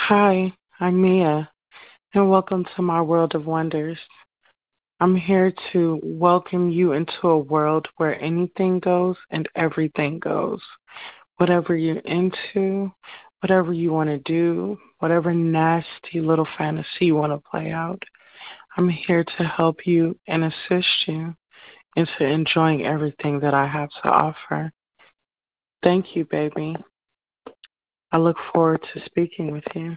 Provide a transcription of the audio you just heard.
Hi, I'm Mia, and welcome to my world of wonders. I'm here to welcome you into a world where anything goes and everything goes. Whatever you're into, whatever you want to do, whatever nasty little fantasy you want to play out, I'm here to help you and assist you into enjoying everything that I have to offer. Thank you, baby. I look forward to speaking with you.